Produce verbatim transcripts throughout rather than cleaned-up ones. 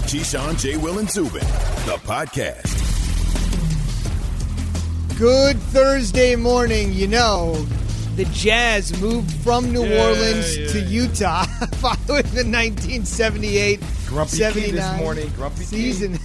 Keyshawn, J. Will, and Zubin, the podcast. Good Thursday morning. You know, the Jazz moved from New yeah, Orleans yeah. to Utah following the nineteen seventy-eight Grumpy Key this morning. Grumpy season.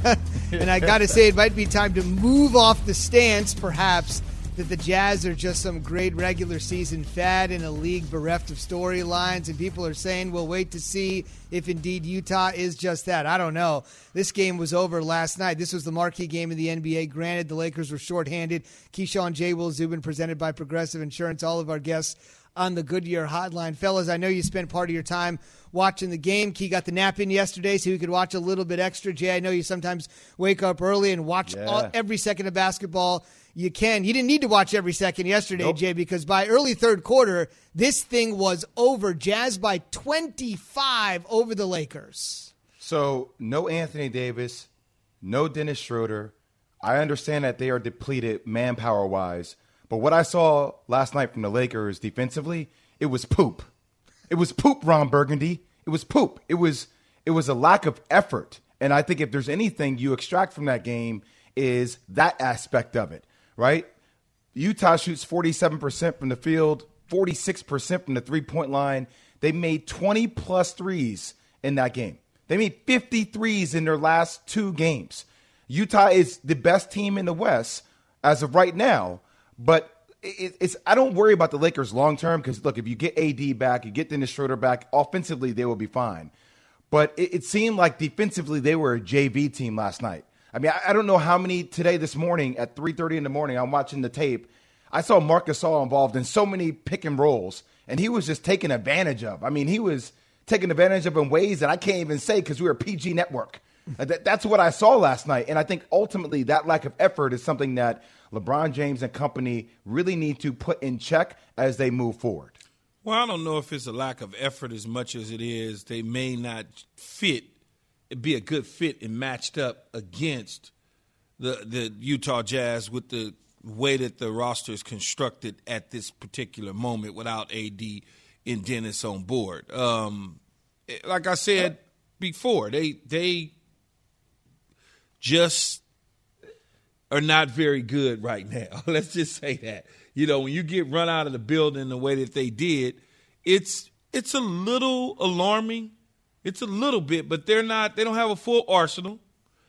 And I got to say, it might be time to move off the stance, perhaps, that the Jazz are just some great regular season fad in a league bereft of storylines, and people are saying we'll wait to see if indeed Utah is just that. I don't know. This game was over last night. This was the marquee game in the N B A. Granted, the Lakers were shorthanded. Keyshawn, J. Will, Zubin, presented by Progressive Insurance. All of our guests on the Goodyear Hotline. Fellas, I know you spent part of your time watching the game. Key got the nap in yesterday, so you could watch a little bit extra. Jay, I know you sometimes wake up early and watch yeah. all, every second of basketball you can. You didn't need to watch every second yesterday, nope. Jay, because by early third quarter, this thing was over. Jazz by twenty-five over the Lakers. So, no Anthony Davis, no Dennis Schroeder. I understand that they are depleted manpower-wise, but what I saw last night from the Lakers defensively, it was poop. It was poop, Ron Burgundy. It was poop. It was it was a lack of effort. And I think if there's anything you extract from that game is that aspect of it, right? Utah shoots forty-seven percent from the field, forty-six percent from the three-point line. They made twenty-plus threes in that game. They made fifty threes in their last two games. Utah is the best team in the West as of right now, but it's I don't worry about the Lakers long term because, look, if you get A D back, you get Dennis Schroeder back, offensively they will be fine. But it, it seemed like defensively they were a J V team last night. I mean, I, I don't know how many today this morning at three thirty in the morning, I'm watching the tape. I saw Marc Gasol involved in so many pick and rolls, and he was just taken advantage of. I mean, he was taken advantage of in ways that I can't even say because we were a P G network. that, that's what I saw last night, and I think ultimately that lack of effort is something that LeBron James and company really need to put in check as they move forward. Well, I don't know if it's a lack of effort as much as it is they may not fit, be a good fit and matched up against the the Utah Jazz with the way that the roster is constructed at this particular moment without A D and Dennis on board. Um, like I said before, they they just are not very good right now. Let's just say that. You know, when you get run out of the building the way that they did, it's it's a little alarming. It's a little bit, but they're not. They don't have a full arsenal,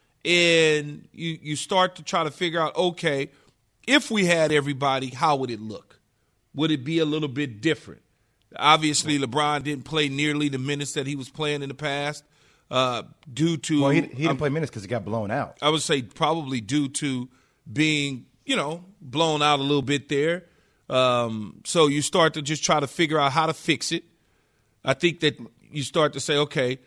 and you you start to try to figure out, okay, if we had everybody, how would it look? Would it be a little bit different? Obviously, LeBron didn't play nearly the minutes that he was playing in the past. Uh, due to well, he, he didn't um, play minutes because he got blown out. I would say probably due to being, you know, blown out a little bit there. Um, so you start to just try to figure out how to fix it. I think that you start to say, okay,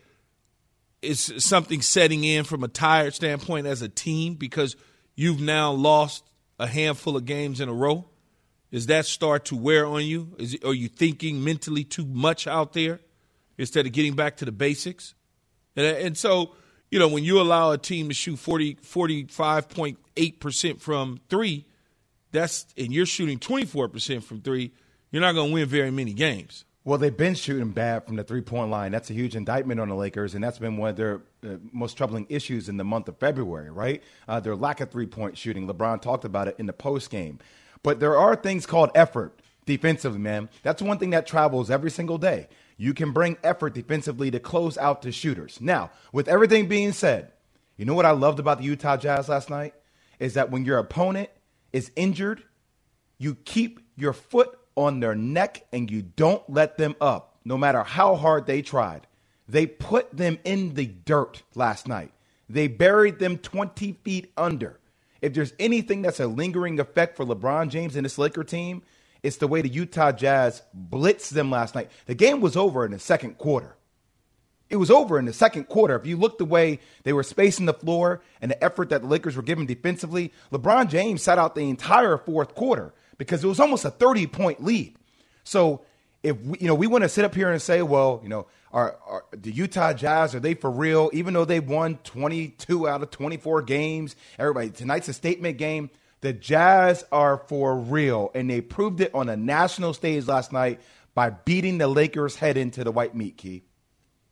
is something setting in from a tired standpoint as a team because you've now lost a handful of games in a row? Does that start to wear on you? Is it, are you thinking mentally too much out there instead of getting back to the basics? And, and so, you know, when you allow a team to shoot forty, forty-five point eight percent from three, that's and you're shooting twenty-four percent from three, you're not going to win very many games. Well, they've been shooting bad from the three-point line. That's a huge indictment on the Lakers, and that's been one of their uh, most troubling issues in the month of February, right? Uh, their lack of three-point shooting. LeBron talked about it in the postgame. But there are things called effort defensively, man. That's one thing that travels every single day. You can bring effort defensively to close out the shooters. Now, with everything being said, you know what I loved about the Utah Jazz last night? Is that when your opponent is injured, you keep your foot on their neck and you don't let them up, no matter how hard they tried. They put them in the dirt last night. They buried them twenty feet under. If there's anything that's a lingering effect for LeBron James and this Laker team, it's the way the Utah Jazz blitzed them last night. The game was over in the second quarter. It was over in the second quarter. If you look the way they were spacing the floor and the effort that the Lakers were giving defensively, LeBron James sat out the entire fourth quarter because it was almost a thirty-point lead. So if we, you know, we want to sit up here and say, well, you know, are, are the Utah Jazz, are they for real? Even though they've won twenty-two out of twenty-four games, everybody, tonight's a statement game. The Jazz are for real, and they proved it on a national stage last night by beating the Lakers head into the white meat, Key.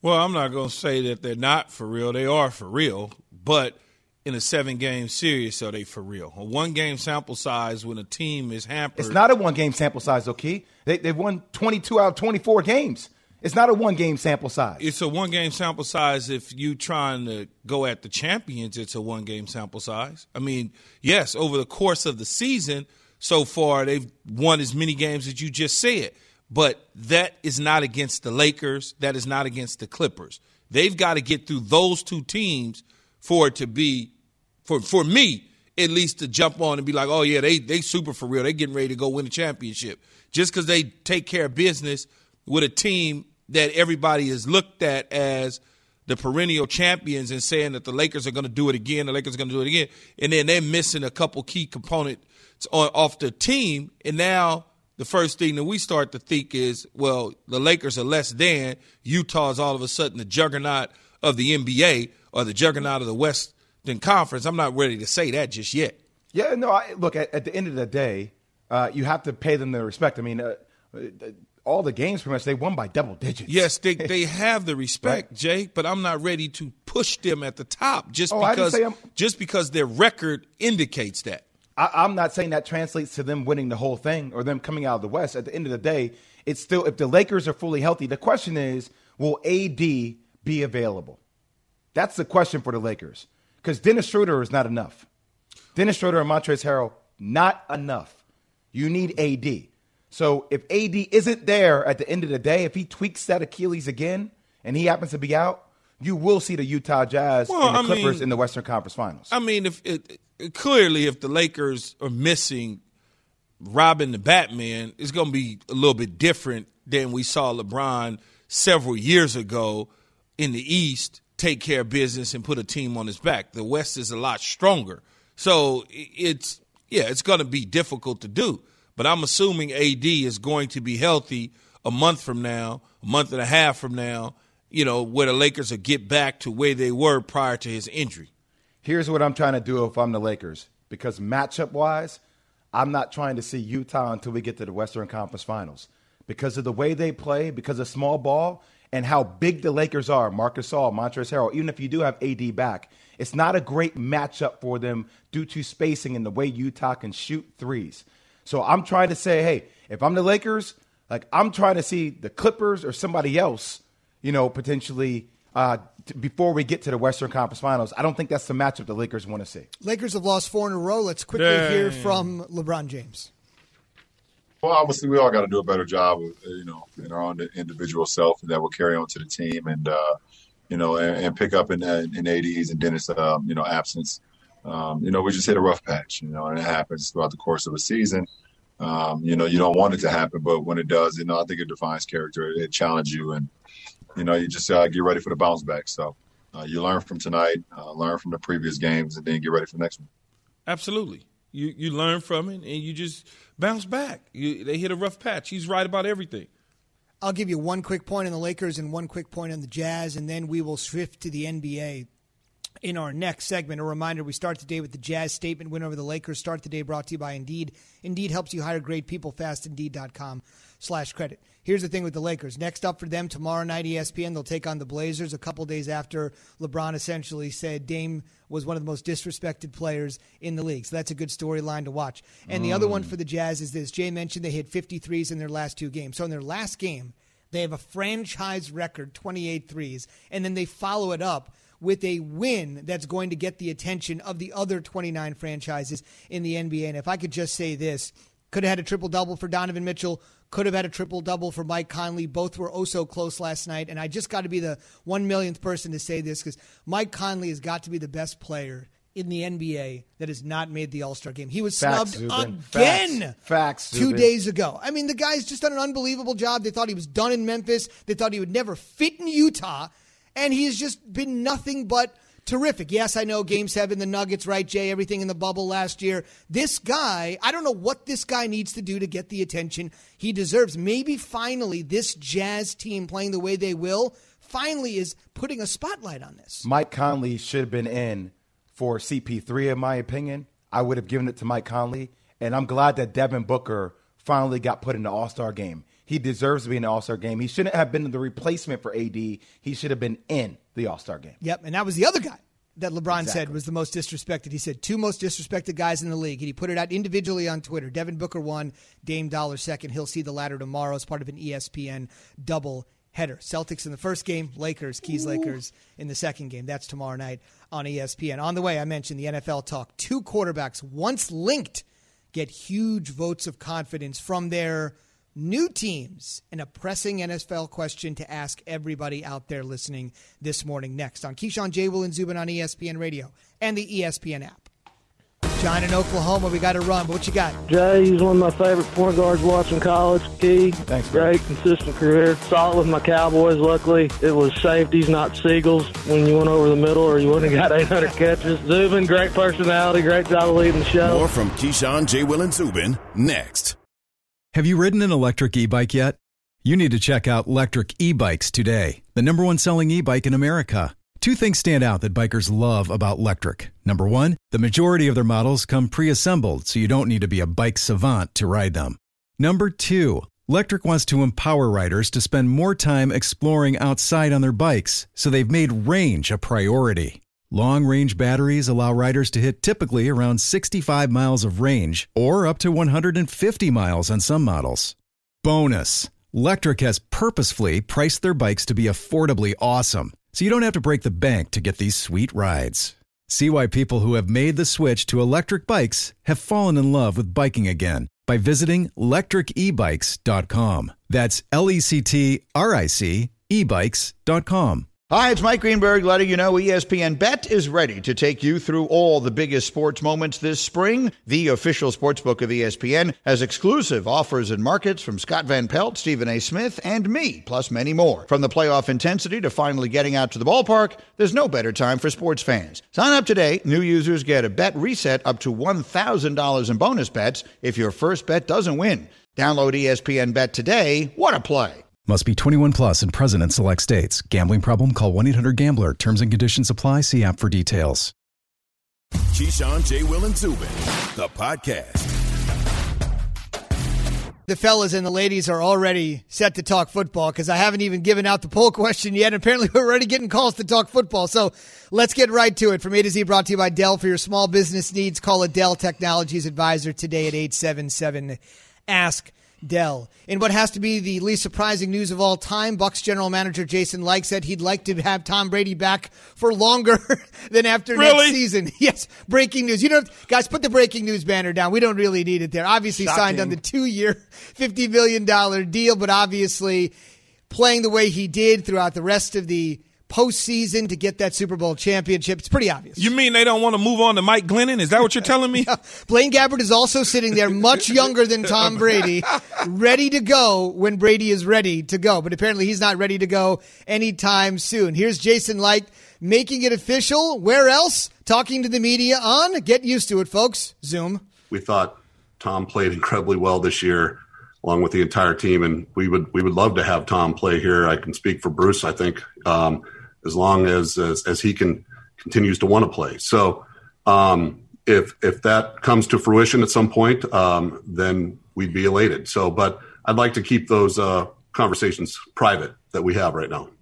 Well, I'm not going to say that they're not for real. They are for real. But in a seven-game series, are they for real? A one-game sample size when a team is hampered. It's not a one-game sample size, though, Key. They, they've won twenty-two out of twenty-four games. It's not a one-game sample size. It's a one-game sample size if you trying to go at the champions. It's a one-game sample size. I mean, yes, over the course of the season, so far they've won as many games as you just said. But that is not against the Lakers. That is not against the Clippers. They've got to get through those two teams for it to be, for for me, at least to jump on and be like, oh, yeah, they they super for real. They getting ready to go win a championship. Just because they take care of business with a team that everybody has looked at as the perennial champions and saying that the Lakers are going to do it again, the Lakers are going to do it again, and then they're missing a couple key components on, off the team, and now the first thing that we start to think is, well, the Lakers are less than, Utah's all of a sudden the juggernaut of the N B A or the juggernaut of the Western Conference. I'm not ready to say that just yet. Yeah, no, I, look, at, at the end of the day, uh, you have to pay them their respect. I mean, uh, all the games pretty much, they won by double digits. Yes, they they have the respect, right, Jay, but I'm not ready to push them at the top just oh, because just because their record indicates that. I, I'm not saying that translates to them winning the whole thing or them coming out of the West. At the end of the day, it's still, if the Lakers are fully healthy, the question is, will A D be available? That's the question for the Lakers, because Dennis Schroeder is not enough. Dennis Schroeder and Montrezl Harrell, not enough. You need A D. So if A D isn't there at the end of the day, if he tweaks that Achilles again and he happens to be out, you will see the Utah Jazz well, and the I Clippers mean, in the Western Conference Finals. I mean, if it, it, clearly if the Lakers are missing Robin the Batman, it's going to be a little bit different than we saw LeBron several years ago in the East take care of business and put a team on his back. The West is a lot stronger. So it's, yeah, it's going to be difficult to do. But I'm assuming A D is going to be healthy a month from now, a month and a half from now, you know, where the Lakers will get back to where they were prior to his injury. Here's what I'm trying to do if I'm the Lakers, because matchup-wise, I'm not trying to see Utah until we get to the Western Conference Finals. Because of the way they play, because of small ball, and how big the Lakers are, Marc Gasol, Montrezl Harrell, even if you do have A D back, it's not a great matchup for them due to spacing and the way Utah can shoot threes. So I'm trying to say, hey, if I'm the Lakers, like I'm trying to see the Clippers or somebody else, you know, potentially uh, t- before we get to the Western Conference Finals. I don't think that's the matchup the Lakers want to see. Lakers have lost four in a row. Let's quickly Dang. hear from LeBron James. Well, obviously, we all got to do a better job, of, you know, in our own individual self, and that will carry on to the team, and uh, you know, and, and pick up in, in A D's and Dennis, um, you know, absence. Um, you know, we just hit a rough patch, you know, and it happens throughout the course of a season. Um, you know, you don't want it to happen, but when it does, you know, I think it defines character. It, it challenges you, and you know, you just uh, get ready for the bounce back. So uh, you learn from tonight, uh, learn from the previous games, and then get ready for the next one. Absolutely. You you learn from it, and you just bounce back. You, they hit a rough patch. He's right about everything. I'll give you one quick point on the Lakers and one quick point on the Jazz, and then we will shift to the N B A in our next segment. A reminder, we start the day with the Jazz statement win over the Lakers. Start the day brought to you by Indeed. Indeed helps you hire great people fast. Indeed.com slash credit. Here's the thing with the Lakers. Next up for them tomorrow night, E S P N, they'll take on the Blazers a couple days after LeBron essentially said Dame was one of the most disrespected players in the league. So that's a good storyline to watch. And mm. the other one for the Jazz is this. Jay mentioned they hit fifty-threes in their last two games. So in their last game, they have a franchise record, twenty-eight threes, and then they follow it up with a win that's going to get the attention of the other twenty-nine franchises in the N B A. And if I could just say this, could have had a triple-double for Donovan Mitchell, could have had a triple-double for Mike Conley. Both were oh so close last night. And I just got to be the one millionth person to say this, because Mike Conley has got to be the best player in the N B A that has not made the All-Star game. He was Facts, snubbed Zubin. again Facts. Facts, two Zubin. days ago. I mean, the guy's just done an unbelievable job. They thought he was done in Memphis. They thought he would never fit in Utah. And he has just been nothing but terrific. Yes, I know Game seven, the Nuggets, right, Jay, everything in the bubble last year. This guy, I don't know what this guy needs to do to get the attention he deserves. Maybe finally this Jazz team playing the way they will finally is putting a spotlight on this. Mike Conley should have been in for C P three, in my opinion. I would have given it to Mike Conley. And I'm glad that Devin Booker finally got put in the All-Star game. He deserves to be in the All-Star game. He shouldn't have been the replacement for A D. He should have been in the All-Star game. Yep, and that was the other guy that LeBron exactly. said was the most disrespected. He said two most disrespected guys in the league, and he put it out individually on Twitter. Devin Booker one, Dame Dollar second. He'll see the latter tomorrow as part of an E S P N double header. Celtics in the first game, Lakers, Keys Lakers in the second game. That's tomorrow night on E S P N. On the way, I mentioned the N F L talk. Two quarterbacks, once linked, get huge votes of confidence from their new teams, and a pressing N F L question to ask everybody out there listening this morning. Next on Keyshawn, J. Will, and Zubin on E S P N Radio and the E S P N app. John in Oklahoma, we got to run, but what you got? Jay, he's one of my favorite point guards watching college. Key, thanks, bro. Great, consistent career. Saw it with my Cowboys, luckily. It was safeties, not Seagulls, when you went over the middle or you wouldn't have got eight hundred catches. Zubin, great personality, great job of leading the show. More from Keyshawn, J. Will, and Zubin next. Have you ridden an electric e-bike yet? You need to check out Lectric E-Bikes today, the number one selling e-bike in America. Two things stand out that bikers love about Lectric. Number one, the majority of their models come pre-assembled, so you don't need to be a bike savant to ride them. Number two, Lectric wants to empower riders to spend more time exploring outside on their bikes, so they've made range a priority. Long-range batteries allow riders to hit typically around sixty-five miles of range or up to one hundred fifty miles on some models. Bonus, Lectric has purposefully priced their bikes to be affordably awesome, so you don't have to break the bank to get these sweet rides. See why people who have made the switch to electric bikes have fallen in love with biking again by visiting lectric e bikes dot com. That's L E C T R I C e bikes dot com. Hi, it's Mike Greenberg letting you know E S P N Bet is ready to take you through all the biggest sports moments this spring. The official sportsbook of E S P N has exclusive offers and markets from Scott Van Pelt, Stephen A. Smith, and me, plus many more. From the playoff intensity to finally getting out to the ballpark, there's no better time for sports fans. Sign up today. New users get a bet reset up to one thousand dollars in bonus bets if your first bet doesn't win. Download E S P N Bet today. What a play. Must be twenty-one plus and present in select states. Gambling problem? Call one eight hundred gambler. Terms and conditions apply. See app for details. Keyshawn, J. Will, and Zubin, the podcast. The fellas and the ladies are already set to talk football because I haven't even given out the poll question yet. Apparently, we're already getting calls to talk football. So let's get right to it. From A to Z, brought to you by Dell. For your small business needs, call a Dell Technologies advisor today at eight seven seven, ask Dell. In what has to be the least surprising news of all time, Bucs general manager Jason Licht said he'd like to have Tom Brady back for longer than after really? next season. Yes, breaking news. You know, guys, put the breaking news banner down. We don't really need it there. Obviously Shocking. signed on the two-year, fifty million dollars deal, but obviously playing the way he did throughout the rest of the postseason to get that Super Bowl championship. It's pretty obvious. You mean they don't want to move on to Mike Glennon? Is that what you're telling me? Yeah. Blaine Gabbert is also sitting there, much younger than Tom Brady, ready to go when Brady is ready to go. But apparently he's not ready to go anytime soon. Here's Jason Licht making it official. Where else? Talking to the media on Get Used to It, folks. Zoom. We thought Tom played incredibly well this year, along with the entire team, and we would we would love to have Tom play here. I can speak for Bruce, I think, um, as long as, as as he can continues to want to play. So um, if if that comes to fruition at some point, um, then we'd be elated. So, but I'd like to keep those uh, conversations private that we have right now.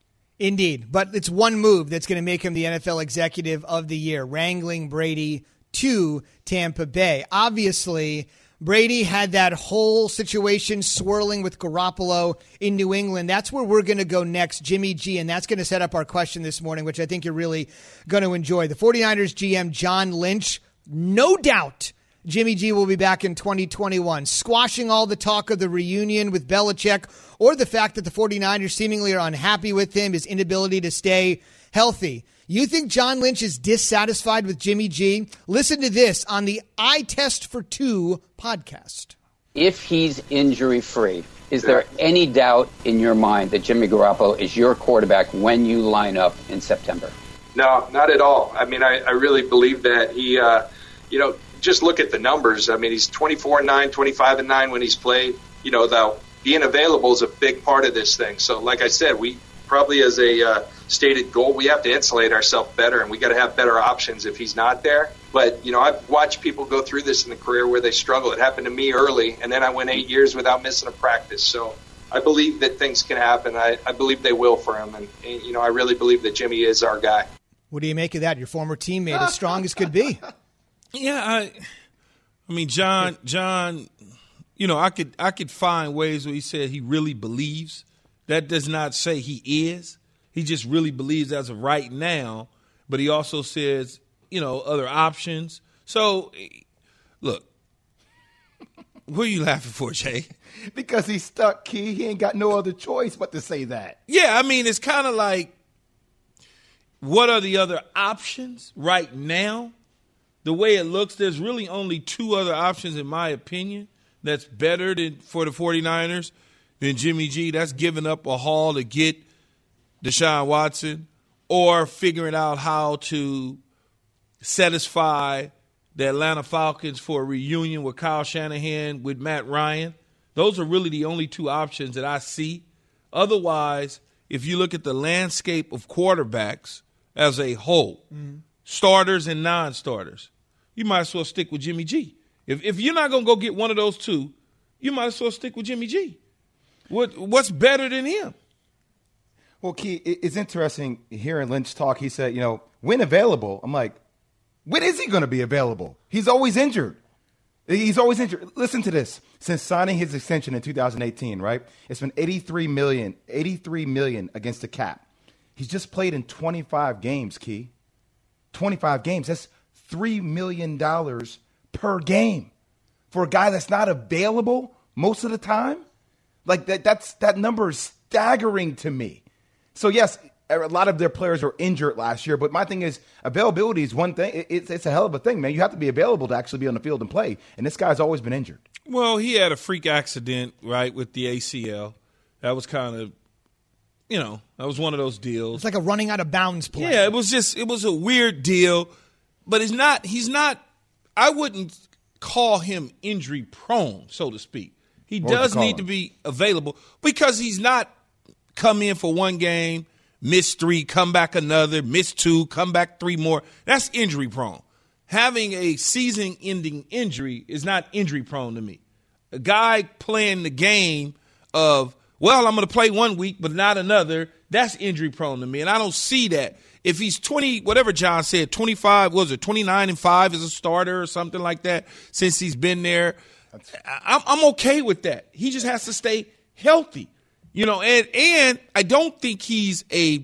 Indeed, but it's one move that's going to make him the N F L Executive of the Year, wrangling Brady to Tampa Bay. Obviously, Brady had that whole situation swirling with Garoppolo in New England. That's where we're going to go next, Jimmy G, and that's going to set up our question this morning, which I think you're really going to enjoy. The 49ers G M, John Lynch, no doubt Jimmy G will be back in twenty twenty-one, squashing all the talk of the reunion with Belichick or the fact that the 49ers seemingly are unhappy with him, his inability to stay healthy. You think John Lynch is dissatisfied with Jimmy G? Listen to this on the I Test for Two podcast. If he's injury-free, is there any doubt in your mind that Jimmy Garoppolo is your quarterback when you line up in September? No, not at all. I mean, I, I really believe that he, uh, you know, just look at the numbers. I mean, he's twenty-four and nine, twenty-five and nine when he's played. You know, though, being available is a big part of this thing. So, like I said, we probably as a uh, stated goal. We have to insulate ourselves better, and we got to have better options if he's not there. But, you know, I've watched people go through this in the career where they struggle. It happened to me early, and then I went eight years without missing a practice. So I believe that things can happen. I, I believe they will for him. And, and, you know, I really believe that Jimmy is our guy. What do you make of that? Your former teammate, as strong as could be. Yeah, I, I mean, John, John, you know, I could, I could find ways where he said he really believes. That does not say he is. He just really believes as of right now. But he also says, you know, other options. So, look, what are you laughing for, Jay? Because he's stuck, Key. He ain't got no other choice but to say that. Yeah, I mean, it's kind of like, what are the other options right now? The way it looks, there's really only two other options, in my opinion, that's better than for the 49ers than Jimmy G. That's giving up a haul to get Deshaun Watson or figuring out how to satisfy the Atlanta Falcons for a reunion with Kyle Shanahan, with Matt Ryan. Those are really the only two options that I see. Otherwise, if you look at the landscape of quarterbacks as a whole, mm-hmm. starters and non-starters, you might as well stick with Jimmy G. If if you're not going to go get one of those two, you might as well stick with Jimmy G. What What's better than him? Well, Key, it's interesting hearing Lynch talk. He said, you know, when available, I'm like, when is he going to be available? He's always injured. He's always injured. Listen to this. Since signing his extension in two thousand eighteen, right, it's been eighty-three million dollars, eighty-three million dollars against the cap. He's just played in twenty-five games, Key. twenty-five games. That's three million dollars per game for a guy that's not available most of the time. Like that, that's that number is staggering to me. So, yes, a lot of their players were injured last year, but my thing is availability is one thing. It's, it's a hell of a thing, man. You have to be available to actually be on the field and play, and this guy's always been injured. Well, he had a freak accident, right, with the A C L. That was kind of, you know, that was one of those deals. It's like a running out of bounds play. Yeah, it was just, it was a weird deal, but it's not, he's not, I wouldn't call him injury prone, so to speak. He What does would you need call to him? be available because he's not come in for one game, miss three, come back another, miss two, come back three more. That's injury prone. Having a season-ending injury is not injury prone to me. A guy playing the game of, well, I'm going to play one week but not another, that's injury prone to me, and I don't see that. If he's twenty, whatever John said, twenty-five, what was it, twenty-nine and five as a starter or something like that since he's been there, I'm, I'm okay with that. He just has to stay healthy. You know, and and I don't think he's a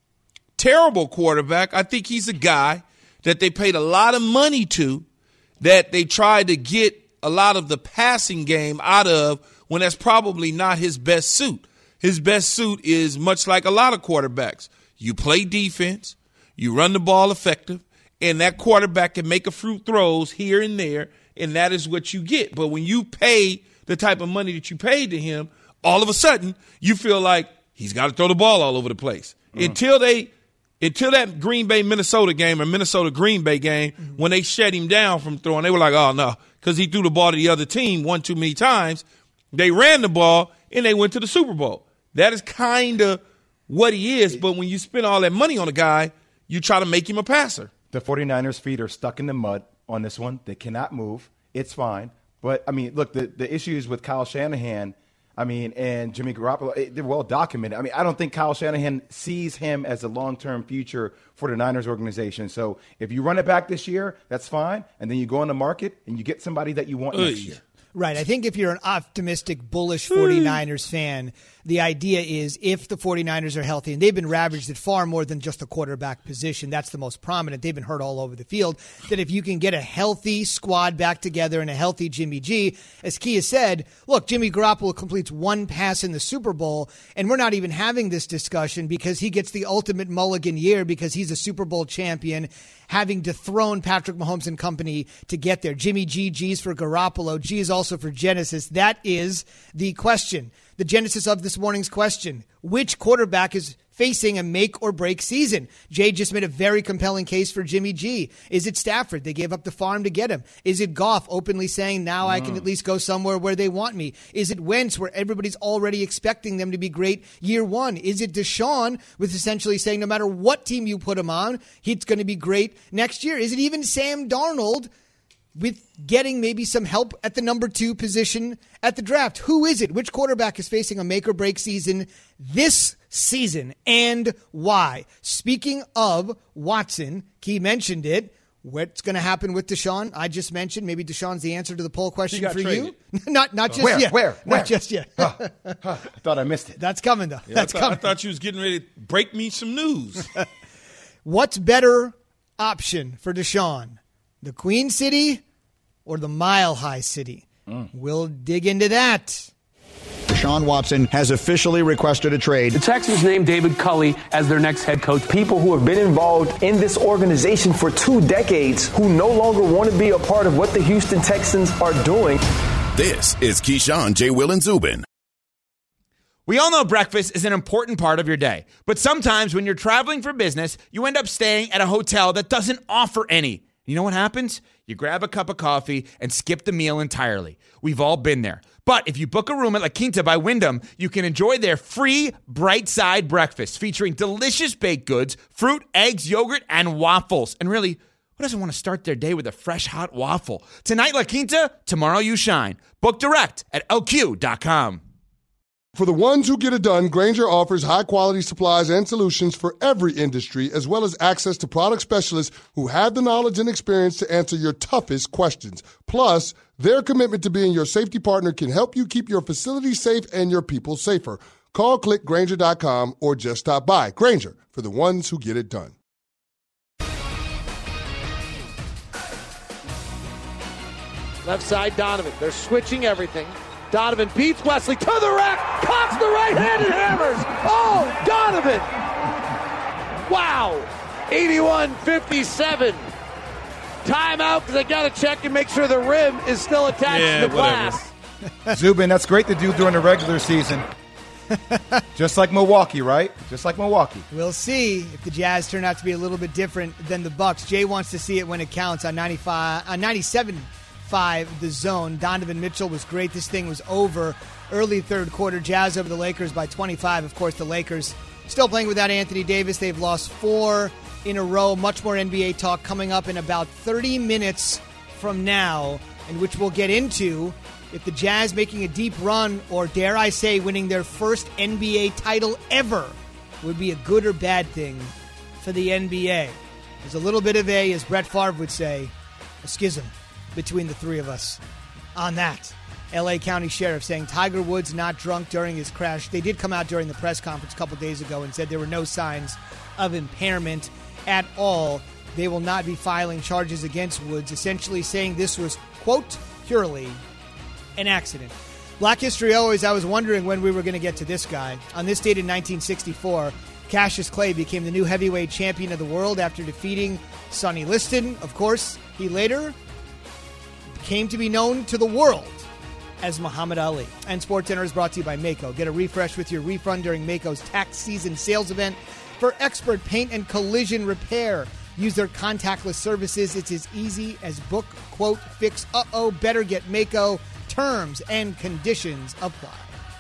terrible quarterback. I think he's a guy that they paid a lot of money to, that they tried to get a lot of the passing game out of when that's probably not his best suit. His best suit is much like a lot of quarterbacks. You play defense, you run the ball effective, and that quarterback can make a few throws here and there, and that is what you get. But when you pay the type of money that you paid to him, all of a sudden, you feel like he's got to throw the ball all over the place. Mm-hmm. Until they, until that Green Bay Minnesota game or Minnesota Green Bay game, mm-hmm. when they shut him down from throwing, they were like, oh no, because he threw the ball to the other team one too many times. They ran the ball and they went to the Super Bowl. That is kind of what he is. But when you spend all that money on a guy, you try to make him a passer. The 49ers' feet are stuck in the mud on this one. They cannot move. It's fine. But, I mean, look, the, the issues with Kyle Shanahan, I mean, and Jimmy Garoppolo, they're well documented. I mean, I don't think Kyle Shanahan sees him as a long-term future for the Niners organization. So if you run it back this year, that's fine. And then you go on the market and you get somebody that you want Oy. next year. Right. I think if you're an optimistic, bullish 49ers fan, the idea is if the 49ers are healthy, and they've been ravaged at far more than just the quarterback position, that's the most prominent. They've been hurt all over the field, that if you can get a healthy squad back together and a healthy Jimmy G, as Kia said, look, Jimmy Garoppolo completes one pass in the Super Bowl, and we're not even having this discussion because he gets the ultimate mulligan year because he's a Super Bowl champion, having dethroned Patrick Mahomes and company to get there. Jimmy G, G's for Garoppolo. G is also also for Genesis. That is the question, the genesis of this morning's question. Which quarterback is facing a make-or-break season? Jay just made a very compelling case for Jimmy G. Is it Stafford? They gave up the farm to get him. Is it Goff openly saying, now mm. I can at least go somewhere where they want me? Is it Wentz, where everybody's already expecting them to be great year one? Is it Deshaun, with essentially saying no matter what team you put him on, he's going to be great next year? Is it even Sam Darnold, with getting maybe some help at the number two position at the draft? Who is it? Which quarterback is facing a make-or-break season this season, and why? Speaking of Watson, Key mentioned it. What's going to happen with Deshaun? I just mentioned maybe Deshaun's the answer to the poll question for traded. you. not not just where, yet. Where? Where? Not just yet. huh, huh, I thought I missed it. That's coming, though. Yeah, That's I thought, coming. I thought you was getting ready to break me some news. What's better option for Deshaun? The Queen City or the Mile High City? Mm. We'll dig into that. Deshaun Watson has officially requested a trade. The Texans named David Culley as their next head coach. People who have been involved in this organization for two decades who no longer want to be a part of what the Houston Texans are doing. This is Keyshawn, J. Will, and Zubin. We all know breakfast is an important part of your day, but sometimes when you're traveling for business, you end up staying at a hotel that doesn't offer any. You know what happens? You grab a cup of coffee and skip the meal entirely. We've all been there. But if you book a room at La Quinta by Wyndham, you can enjoy their free Bright Side breakfast featuring delicious baked goods, fruit, eggs, yogurt, and waffles. And really, who doesn't want to start their day with a fresh, hot waffle? Tonight, La Quinta, tomorrow you shine. Book direct at L Q dot com. For the ones who get it done, Grainger offers high-quality supplies and solutions for every industry, as well as access to product specialists who have the knowledge and experience to answer your toughest questions. Plus, their commitment to being your safety partner can help you keep your facility safe and your people safer. Call, click Grainger dot com, or just stop by. Grainger, for the ones who get it done. Left side, Donovan. They're switching everything. Donovan beats Wesley to the rack, cocks the right hand and hammers. Oh, Donovan! Wow, eighty-one fifty-seven. Timeout because I got to check and make sure the rim is still attached yeah, to the glass. Zubin, that's great to do during the regular season. Just like Milwaukee, right? Just like Milwaukee. We'll see if the Jazz turn out to be a little bit different than the Bucks. Jay wants to see it when it counts on ninety-five, on ninety-seven point five, The Zone. Donovan Mitchell was great. This thing was over early third quarter. Jazz over the Lakers by twenty-five. Of course, the Lakers still playing without Anthony Davis. They've lost four in a row. Much more N B A talk coming up in about thirty minutes from now, in which we'll get into if the Jazz making a deep run, or dare I say winning their first N B A title ever, would be a good or bad thing for the N B A. There's a little bit of a, as Brett Favre would say, a schism between the three of us on that. L A County Sheriff saying Tiger Woods not drunk during his crash. They did come out during the press conference a couple days ago and said there were no signs of impairment at all. They will not be filing charges against Woods, essentially saying this was, quote, purely an accident. Black History always, I was wondering when we were going to get to this guy. On this date in nineteen sixty-four, Cassius Clay became the new heavyweight champion of the world after defeating Sonny Liston. Of course, he later came to be known to the world as Muhammad Ali. And SportsCenter is brought to you by Maaco. Get a refresh with your refund during Maaco's tax season sales event for expert paint and collision repair. Use their contactless services. It's as easy as book, quote, fix, uh-oh, better get Maaco. Terms and conditions apply.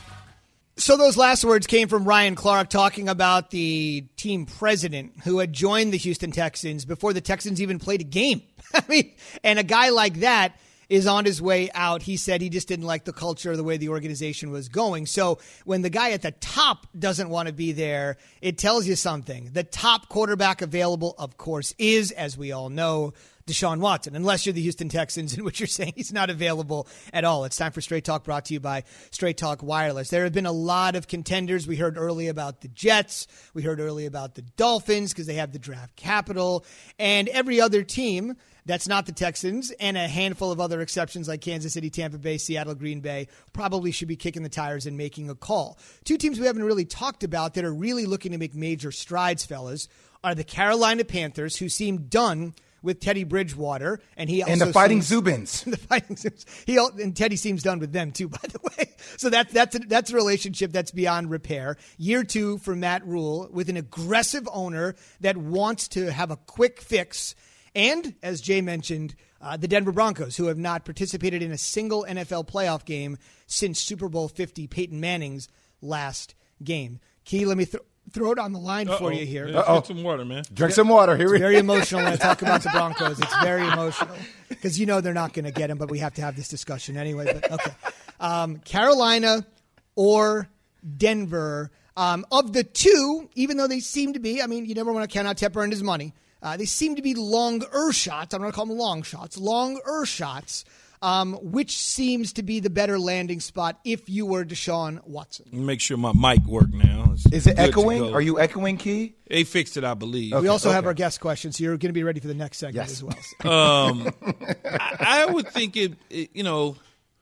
So those last words came from Ryan Clark talking about the team president who had joined the Houston Texans before the Texans even played a game. I mean, and a guy like that is on his way out. He said he just didn't like the culture, the way the organization was going. So when the guy at the top doesn't want to be there, it tells you something. The top quarterback available, of course, is, as we all know, Deshaun Watson, unless you're the Houston Texans, in which you're saying he's not available at all. It's time for Straight Talk, brought to you by Straight Talk Wireless. There have been a lot of contenders. We heard early about the Jets. We heard early about the Dolphins because they have the draft capital. And every other team that's not the Texans, and a handful of other exceptions like Kansas City, Tampa Bay, Seattle, Green Bay, probably should be kicking the tires and making a call. Two teams we haven't really talked about that are really looking to make major strides, fellas, are the Carolina Panthers, who seem done with Teddy Bridgewater, and he also and the Fighting seems, Zubins. the Fighting Zubins. He and Teddy seems done with them too, by the way. So that's that's a, that's a relationship that's beyond repair. Year two for Matt Rule with an aggressive owner that wants to have a quick fix, and as Jay mentioned, uh, the Denver Broncos, who have not participated in a single N F L playoff game since Super Bowl fifty, Peyton Manning's last game. Key, let me th- throw it on the line Uh-oh. for you here. Yeah, get some water, man. Drink some water. Here it's we very emotional when I talk about the Broncos. It's very emotional because you know they're not going to get him, but we have to have this discussion anyway. But okay, um, Carolina or Denver. Um, of the two, even though they seem to be, I mean, you never want to count out Tepper and his money. Uh, they seem to be longer shots. I'm going to call them long shots. Longer shots. Um, which seems to be the better landing spot if you were Deshaun Watson? Make sure my mic work now. It's Is it good to echoing? go. Are you echoing, Key? They fixed it, I believe. We also have okay. our guest question, so you're going to be ready for the next segment Yes. as well. Um, I, I would think it, it, you know,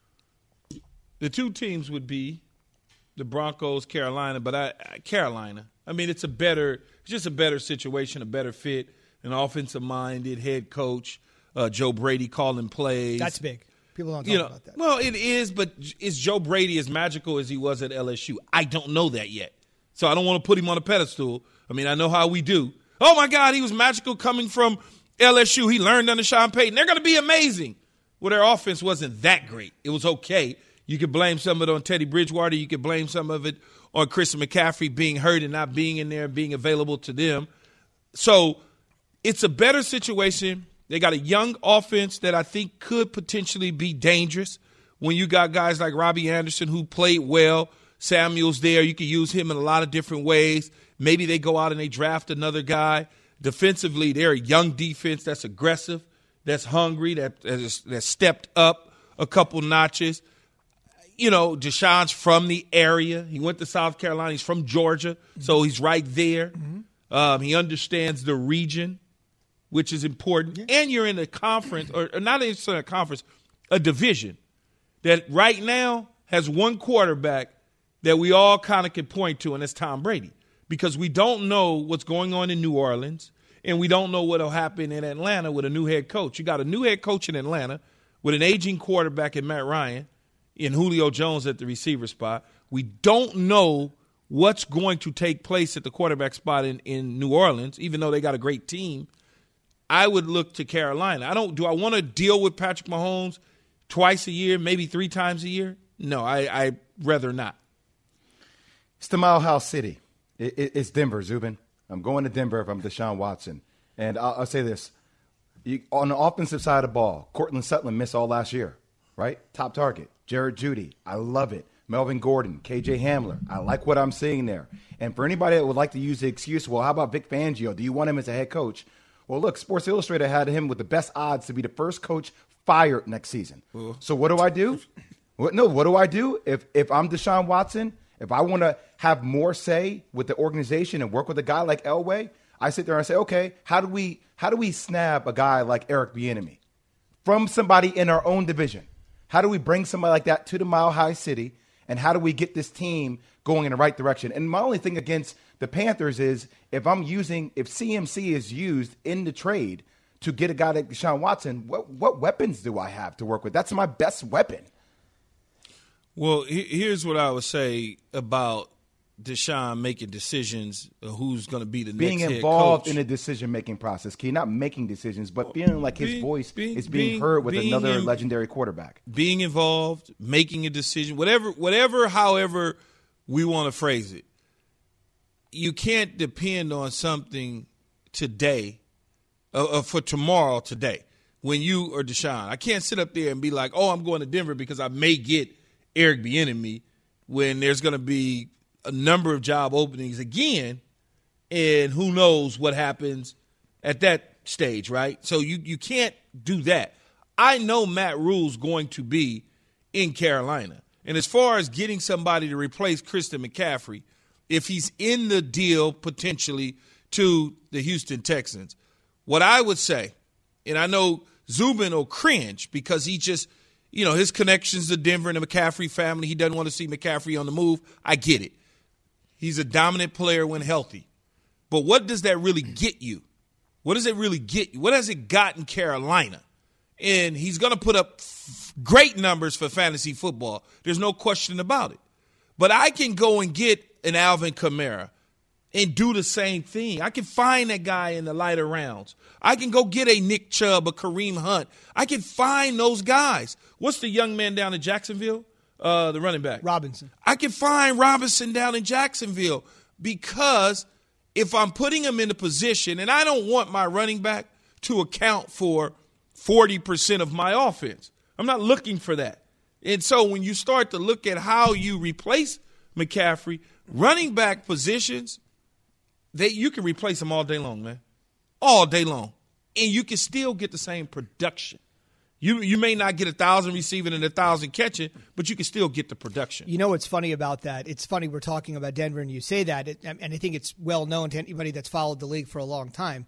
the two teams would be the Broncos, Carolina, but I, I Carolina. I mean, it's a better, it's just a better situation, a better fit, an offensive-minded head coach, uh, Joe Brady calling plays. That's big. People don't talk You know, about that. well, it is, but is Joe Brady as magical as he was at L S U? I don't know that yet. So I don't want to put him on a pedestal. I mean, I know how we do. Oh, my God, he was magical coming from L S U. He learned under Sean Payton. They're going to be amazing. Well, their offense wasn't that great. It was okay. You could blame some of it on Teddy Bridgewater. You could blame some of it on Christian McCaffrey being hurt and not being in there and being available to them. So it's a better situation. They got a young offense that I think could potentially be dangerous when you got guys like Robbie Anderson who played well. Samuel's there. You can use him in a lot of different ways. Maybe they go out and they draft another guy. Defensively, they're a young defense that's aggressive, that's hungry, that that's, that's stepped up a couple notches. You know, Deshaun's from the area. He went to South Carolina. He's from Georgia, mm-hmm. so he's right there. Mm-hmm. Um, he understands the region, which is important. Yeah. And you're in a conference, or, or not even a conference, a division that right now has one quarterback that we all kind of can point to, and that's Tom Brady. Because we don't know what's going on in New Orleans, and we don't know what will happen in Atlanta with a new head coach. You got a new head coach in Atlanta with an aging quarterback in Matt Ryan and Julio Jones at the receiver spot. We don't know what's going to take place at the quarterback spot in, in New Orleans, even though they got a great team. I would look to Carolina. I don't. Do I want to deal with Patrick Mahomes twice a year, maybe three times a year? No, I, I'd rather not. It's the Mile House City. It, it, it's Denver, Zubin. I'm going to Denver if I'm Deshaun Watson. And I'll, I'll say this. You, on the offensive side of the ball, Cortland Sutton missed all last year, right? Top target. Jared Jeudy. I love it. Melvin Gordon, K J Hamler. I like what I'm seeing there. And for anybody that would like to use the excuse, well, how about Vic Fangio? Do you want him as a head coach? Well, look, Sports Illustrated had him with the best odds to be the first coach fired next season. Ooh. So what do I do? What, no, what do I do? If if I'm Deshaun Watson, if I want to have more say with the organization and work with a guy like Elway, I sit there and say, okay, how do we how do we snab a guy like Eric Bieniemy from somebody in our own division? How do we bring somebody like that to the Mile High City, and how do we get this team going in the right direction? And my only thing against the Panthers is if I'm using, if C M C is used in the trade to get a guy like Deshaun Watson, what, what weapons do I have to work with? That's my best weapon. Well, here's what I would say about Deshaun making decisions of who's going to be the being next head coach. Being involved in the decision-making process, Key, not making decisions, but feeling like his being, voice being, is being, being heard with being another in, legendary quarterback. Being involved, making a decision, whatever, whatever, however we want to phrase it. You can't depend on something today uh, for tomorrow today when you are Deshaun. I can't sit up there and be like, oh, I'm going to Denver because I may get Eric Bieniemy when there's going to be a number of job openings again, and who knows what happens at that stage, right? So you, you can't do that. I know Matt Rule's going to be in Carolina. And as far as getting somebody to replace Christian McCaffrey, if he's in the deal potentially to the Houston Texans, what I would say, and I know Zubin will cringe because he just, you know, his connections to Denver and the McCaffrey family, he doesn't want to see McCaffrey on the move. I get it. He's a dominant player when healthy. But what does that really get you? What does it really get you? What has it got in Carolina? And he's going to put up f- great numbers for fantasy football. There's no question about it. But I can go and get an Alvin Kamara and do the same thing. I can find that guy in the lighter rounds. I can go get a Nick Chubb, a Kareem Hunt. I can find those guys. What's the young man down in Jacksonville? Uh, the running back. Robinson. I can find Robinson down in Jacksonville because if I'm putting him in a position, and I don't want my running back to account for forty percent of my offense. I'm not looking for that. And so when you start to look at how you replace McCaffrey, running back positions, they you can replace them all day long, man. All day long. And you can still get the same production. You you may not get a thousand receiving and a thousand catching, but you can still get the production. You know what's funny about that? It's funny we're talking about Denver and you say that, it, and I think it's well known to anybody that's followed the league for a long time.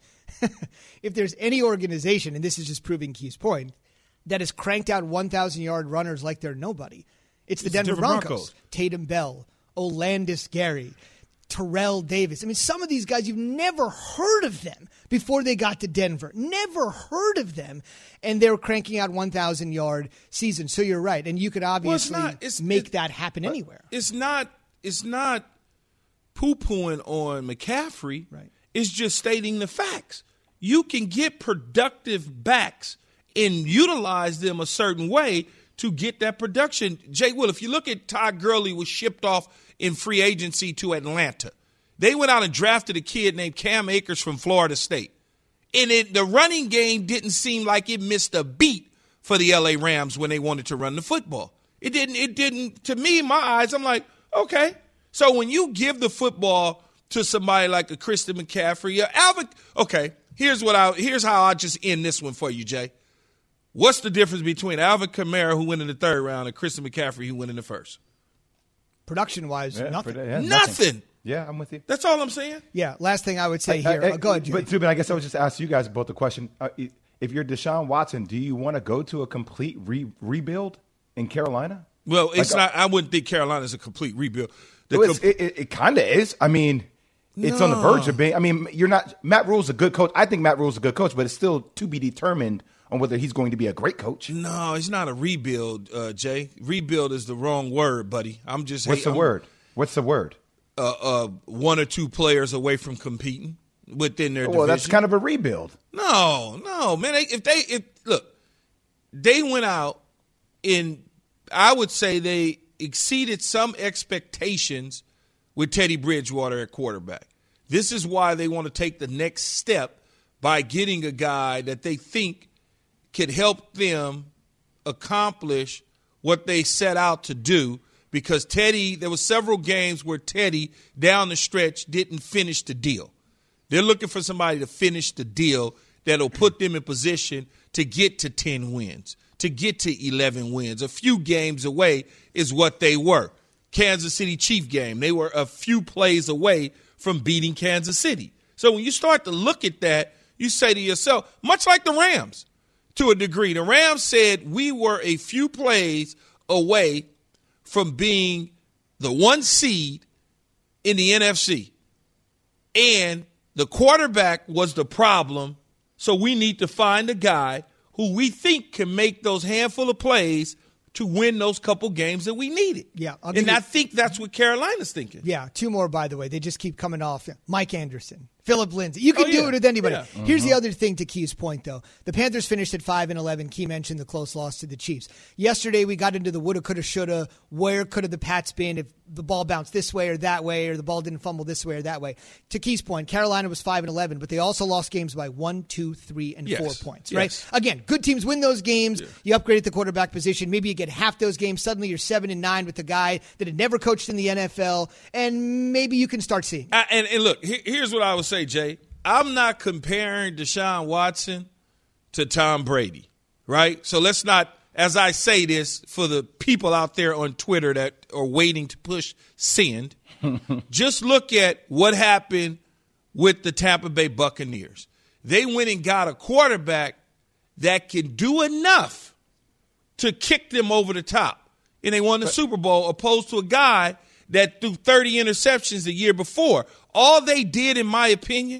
If there's any organization, and this is just proving Keith's point, that has cranked out one thousand yard runners like they're nobody, it's the It's Denver Denver Broncos. Broncos. Tatum Bell, Olandis Gary, Terrell Davis. I mean, some of these guys, you've never heard of them before they got to Denver. Never heard of them. And they're cranking out one thousand yard seasons. So you're right. And you could obviously well, it's not, it's, make it, that happen anywhere. It's not it's not poo-pooing on McCaffrey. Right. It's just stating the facts. You can get productive backs and utilize them a certain way to get that production. Jay Will, if you look at Todd Gurley was shipped off in free agency to Atlanta. They went out and drafted a kid named Cam Akers from Florida State. And it, the running game didn't seem like it missed a beat for the L A Rams when they wanted to run the football. It didn't, it didn't, to me, in my eyes, I'm like, okay. So when you give the football to somebody like a Christian McCaffrey, or Alvin, okay, here's what I, here's how I just end this one for you, Jay. What's the difference between Alvin Kamara, who went in the third round, and Christian McCaffrey, who went in the first? Production-wise, Yeah, nothing. yeah, nothing. nothing. Yeah, I'm with you. That's all I'm saying. Yeah, last thing I would say I- here. I- oh, go ahead, Jimmy. But, Zubin, I guess I would just ask you guys both the question. Uh, if you're Deshaun Watson, do you want to go to a complete re- rebuild in Carolina? Well, it's Like, not. I wouldn't think Carolina's a complete rebuild. The Well, it's- com- it it, it kind of is. I mean, it's on the No. verge of being. I mean, you're not. Matt Rule's a good coach. I think Matt Rule's a good coach, but it's still to be determined on whether he's going to be a great coach. no, it's not a rebuild, uh, Jay. Rebuild is the wrong word, buddy. I'm just. What's hey, the I'm, word? What's the word? Uh, uh, one or two players away from competing within their Well, division. that's kind of a rebuild. No, no, man. They, if they, if look, they went out in, I would say they exceeded some expectations with Teddy Bridgewater at quarterback. This is why they want to take the next step by getting a guy that they think could help them accomplish what they set out to do. Because Teddy, there were several games where Teddy, down the stretch, didn't finish the deal. They're looking for somebody to finish the deal that'll put them in position to get to ten wins, to get to eleven wins. A few games away is what they were. Kansas City Chief game, they were a few plays away from beating Kansas City. So when you start to look at that, you say to yourself, much like the Rams to a degree, the Rams said we were a few plays away from being the one seed in the N F C. And the quarterback was the problem, so we need to find a guy who we think can make those handful of plays to win those couple games that we needed. Yeah, I'll and give you- I think that's what Carolina's thinking. Yeah, two more, by the way. They just keep coming off. Mike Anderson, Philip Lindsay. You can Oh, do yeah. it with anybody. Yeah. Here's the Uh-huh. other thing to Key's point, though. The Panthers finished at five and eleven. Key mentioned the close loss to the Chiefs. Yesterday, we got into the woulda, coulda, shoulda. Where could have the Pats been if the ball bounced this way or that way, or the ball didn't fumble this way or that way? To Key's point, Carolina was five and eleven, but they also lost games by one, two, three, and Yes. four points. Yes. Right? Again, good teams win those games. You upgrade at the quarterback position. Maybe you get half those games. Suddenly, you're seven and nine with the guy that had never coached in the N F L, and maybe you can start seeing. I, and, and look, here- here's what I would say, Jay. I'm not comparing Deshaun Watson to Tom Brady, right? So let's not, as I say this, for the people out there on Twitter that are waiting to push send, just look at what happened with the Tampa Bay Buccaneers. They went and got a quarterback that can do enough to kick them over the top, and they won the Super Bowl, opposed to a guy that threw thirty interceptions the year before. All they did, in my opinion,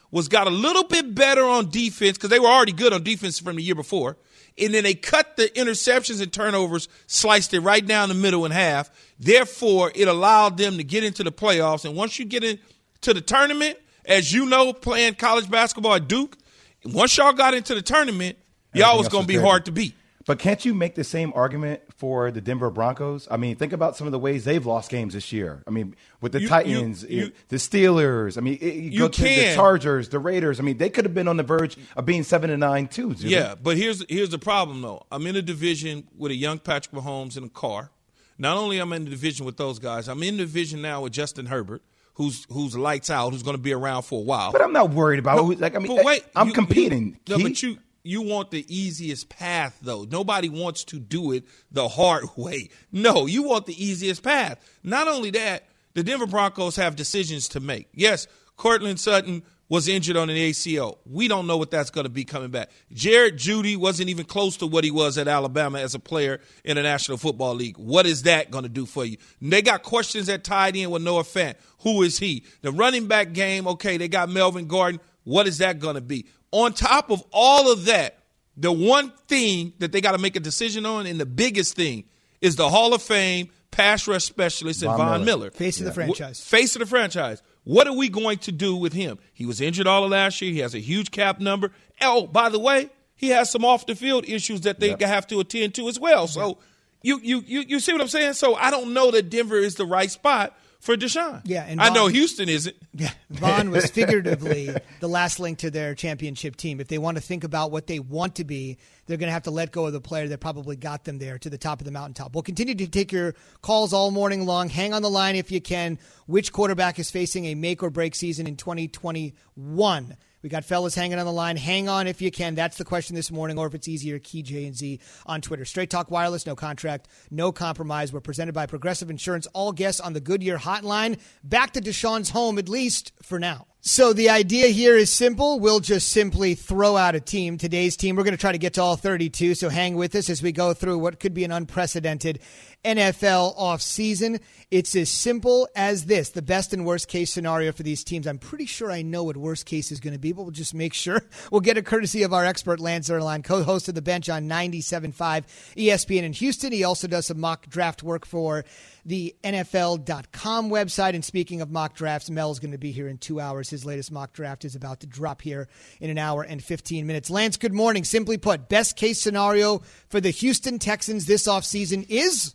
was got a little bit better on defense because they were already good on defense from the year before. And then they cut the interceptions and turnovers, sliced it right down the middle in half. Therefore, it allowed them to get into the playoffs. And once you get into the tournament, as you know, playing college basketball at Duke, once y'all got into the tournament, y'all was going to be hard to beat. But can't you make the same argument for the Denver Broncos? I mean, think about some of the ways they've lost games this year. I mean, with the You- Titans, you- you- the Steelers. I mean, it, you, You go to the can. Chargers, the Raiders. I mean, they could have been on the verge of being seven and nine too. Zubin. Yeah, but here's here's the problem though. I'm in a division with a young Patrick Mahomes in a car. Not only am I in the division with those guys, I'm in the division now with Justin Herbert, who's who's lights out, who's going to be around for a while. But I'm not worried about. No, who, like I mean, but wait, I'm you- competing. You, no, Keith. but you you want the easiest path though. Nobody wants to do it the hard way. No, you want the easiest path. Not only that, the Denver Broncos have decisions to make. Yes, Cortland Sutton was injured on an A C L. We don't know what that's going to be coming back. Jared Jeudy wasn't even close to what he was at Alabama as a player in the National Football League. What is that going to do for you? And they got questions at tight end with Noah Fant. Who is he? The running back game, okay, they got Melvin Gordon. What is that going to be? On top of all of that, the one thing that they got to make a decision on, and the biggest thing, is the Hall of Fame pass rush specialist and Von Von Miller. Miller. Face of the franchise. Face of the franchise. What are we going to do with him? He was injured all of last year. He has a huge cap number. Oh, by the way, he has some off-the-field issues that they Yep. have to attend to as well. So you, you you you see what I'm saying? So I don't know that Denver is the right spot for Deshaun. Yeah, and I Von- know Houston isn't. Yeah, Vaughn was figuratively the last link to their championship team. If they want to think about what they want to be, they're going to have to let go of the player that probably got them there to the top of the mountaintop. We'll continue to take your calls all morning long. Hang on the line if you can. Which quarterback is facing a make-or-break season in twenty twenty-one? We got fellas hanging on the line. Hang on if you can. That's the question this morning, or if it's easier, Key J and Z on Twitter. Straight Talk Wireless, no contract, no compromise. We're presented by Progressive Insurance. All guests on the Goodyear Hotline. Back to Deshaun's home, at least for now. So the idea here is simple. We'll just simply throw out a team. Today's team, we're going to try to get to all thirty-two, so hang with us as we go through what could be an unprecedented N F L offseason. It's as simple as this, the best and worst case scenario for these teams. I'm pretty sure I know what worst case is going to be, but we'll just make sure. We'll get a courtesy of our expert, Lance Zierlein, co-host of The Bench on ninety-seven point five E S P N in Houston. He also does some mock draft work for the N F L dot com website. And speaking of mock drafts, Mel's going to be here in two hours. His latest mock draft is about to drop here in an hour and fifteen minutes. Lance, good morning. Simply put, best case scenario for the Houston Texans this offseason is?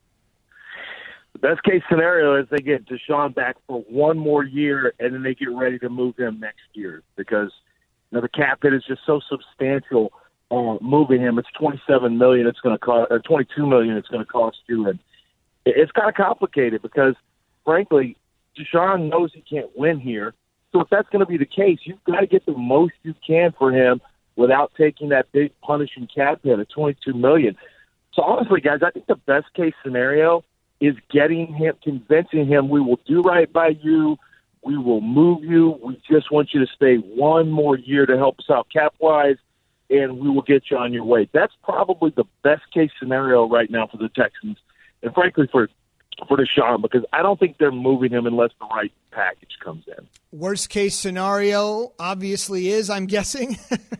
The best case scenario is they get Deshaun back for one more year, and then they get ready to move him next year because you know, the cap hit is just so substantial. Uh, moving him, it's twenty-seven million dollars. It's going to cost, or twenty-two million dollars. It's going to cost you, and it's kind of complicated because, frankly, Deshaun knows he can't win here. So if that's going to be the case, you've got to get the most you can for him without taking that big punishing cap hit of twenty-two million dollars. So honestly, guys, I think the best case scenario is getting him, convincing him we will do right by you, we will move you, we just want you to stay one more year to help us out cap-wise, and we will get you on your way. That's probably the best case scenario right now for the Texans, and frankly for for Deshaun, because I don't think they're moving him unless the right package comes in. Worst case scenario obviously is, I'm guessing.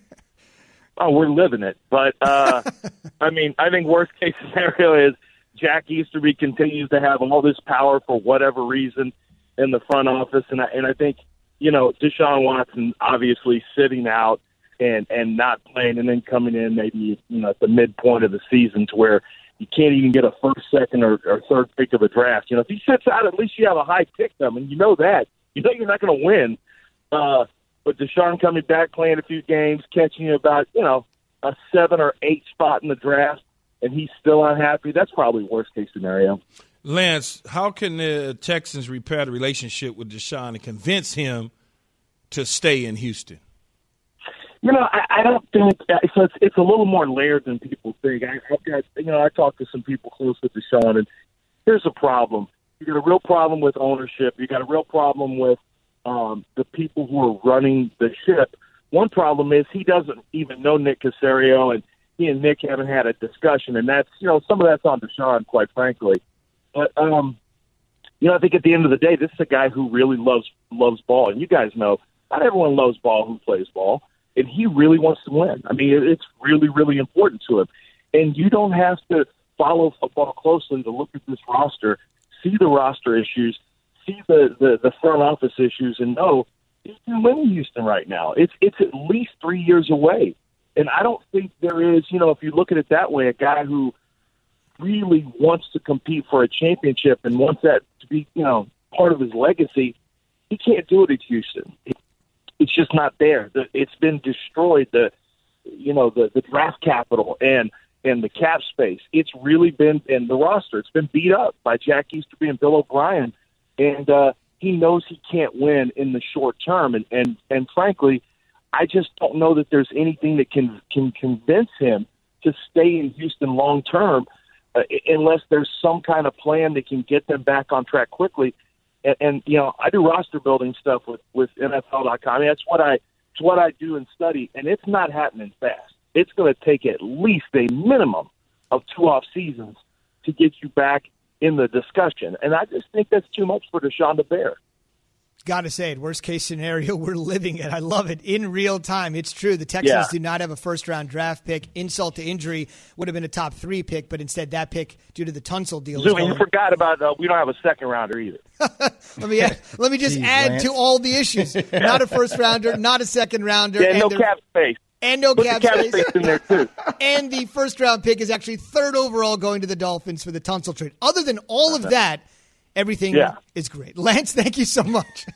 Oh, we're living it. But, uh, I mean, I think worst case scenario is Jack Easterby continues to have all this power for whatever reason in the front office. And I, and I think, you know, Deshaun Watson obviously sitting out and, and not playing and then coming in maybe, you know, at the midpoint of the season to where you can't even get a first, second, or, or third pick of a draft. You know, if he sits out, at least you have a high pick coming. You know that. You know you're not going to win. Uh, but Deshaun coming back, playing a few games, catching you about, you know, a seven or eight spot in the draft, and he's still unhappy, that's probably worst case scenario. Lance, how can the Texans repair the relationship with Deshaun and convince him to stay in Houston? You know, I, I don't think – so it's, it's a little more layered than people think. I, I've got, you know, I talked to some people close to Deshaun, and here's a problem. You got a real problem with ownership. You got a real problem with um, the people who are running the ship. One problem is he doesn't even know Nick Caserio, and he and Nick haven't had a discussion, and that's, you know, some of that's on Deshaun, quite frankly. But, um, you know, I think at the end of the day, this is a guy who really loves loves ball. And you guys know not everyone loves ball who plays ball, and he really wants to win. I mean, it's really, really important to him. And you don't have to follow football closely to look at this roster, see the roster issues, see the, the, the front office issues, and know he's can win in Houston right now. It's it's at least three years away. And I don't think there is, you know, if you look at it that way, a guy who really wants to compete for a championship and wants that to be, you know, part of his legacy, he can't do it at Houston. It's just not there. It's been destroyed. The, you know, the, the draft capital and and the cap space. It's really been in the roster. It's been beat up by Jack Easterby and Bill O'Brien, and uh, he knows he can't win in the short term. And and and frankly, I just don't know that there's anything that can can convince him to stay in Houston long term, uh, unless there's some kind of plan that can get them back on track quickly. And, and you know, I do roster building stuff with with N F L dot com. I mean, that's what I it's what I do and study, and it's not happening fast. It's going to take at least a minimum of two off seasons to get you back in the discussion, and I just think that's too much for Deshaun DeBear. Got to say it. Worst case scenario, we're living it. I love it in real time. It's true. The Texans yeah. do not have a first round draft pick. Insult to injury, would have been a top three pick, but instead that pick, due to the Tunsil deal, Zoom, you forgot about uh, we don't have a second rounder either. let me add, let me just Jeez, add Lance. to all the issues. Not a first rounder, not a second rounder, yeah, and no the, cap space. And no Put cap, the cap space. space in there too. And the first round pick is actually third overall going to the Dolphins for the Tunsil trade. Other than all of that, everything yeah. is great. Lance, thank you so much.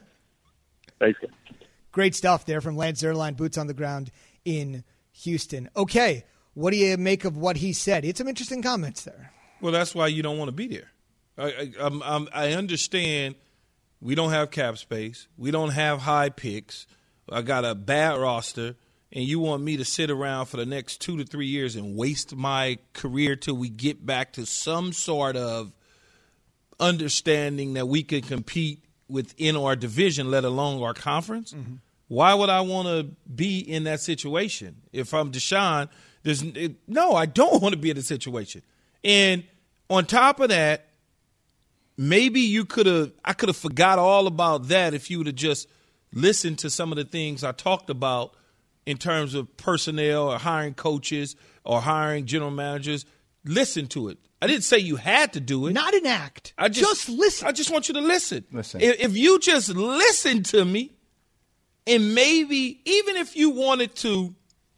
Thanks, guys. Great stuff there from Lance Zierlein, boots on the ground in Houston. Okay, what do you make of what he said? He had some interesting comments there. Well, that's why you don't want to be there. I, I, I'm, I'm, I understand we don't have cap space. We don't have high picks. I got a bad roster, and you want me to sit around for the next two to three years and waste my career till we get back to some sort of understanding that we could compete within our division, let alone our conference. Mm-hmm. Why would I want to be in that situation? If I'm Deshaun, there's it, no, I don't want to be in the situation. And on top of that, maybe you could have, I could have forgot all about that if you would have just listened to some of the things I talked about in terms of personnel or hiring coaches or hiring general managers. Listen to it. I didn't say you had to do it. Not an act. I just, just listen. I just want you to listen. Listen. If, if you just listen to me, and maybe even if you wanted to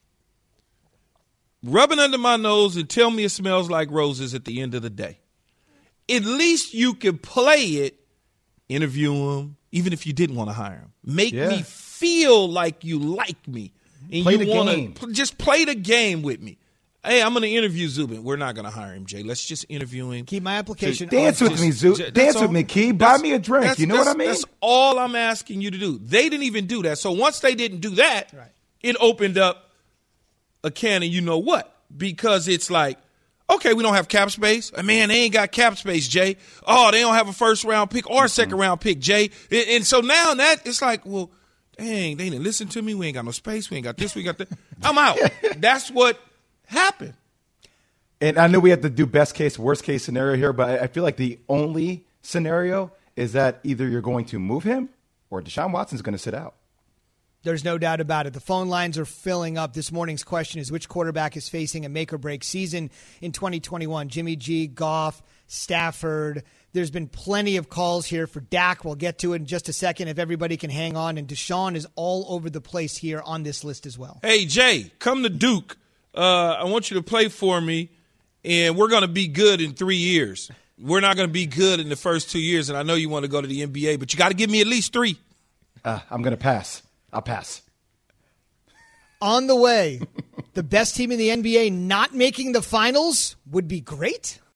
rub it under my nose and tell me it smells like roses at the end of the day, at least you could play it, interview him, even if you didn't want to hire him. Make yeah. me feel like you like me. And play you the want game. to just play the game with me. Hey, I'm going to interview Zubin. We're not going to hire him, Jay. Let's just interview him. Keep my application. Dance with me, Zubin. Dance with me, Key. Buy me a drink. You know what I mean? That's all I'm asking you to do. They didn't even do that. So once they didn't do that, right. it opened up a can of you know what. Because it's like, okay, we don't have cap space. Man, they ain't got cap space, Jay. Oh, they don't have a first-round pick or a second-round pick, Jay. And, and so now that it's like, well, dang, they didn't listen to me. We ain't got no space. We ain't got this. We got that. I'm out. That's what happened. And I know we have to do best case, worst case scenario here, but I feel like the only scenario is that either you're going to move him or Deshaun Watson's going to sit out. There's no doubt about it. The phone lines are filling up. This morning's question is, which quarterback is facing a make-or-break season in twenty twenty-one? Jimmy G, Goff, Stafford. There's been plenty of calls here for Dak. We'll get to it in just a second if everybody can hang on. And Deshaun is all over the place here on this list as well. Hey, Jay, come to Duke. Uh, I want you to play for me, and we're going to be good in three years. We're not going to be good in the first two years, and I know you want to go to the N B A, but you got to give me at least three. Uh, I'm going to pass. I'll pass. On the way, the best team in the N B A not making the finals would be great.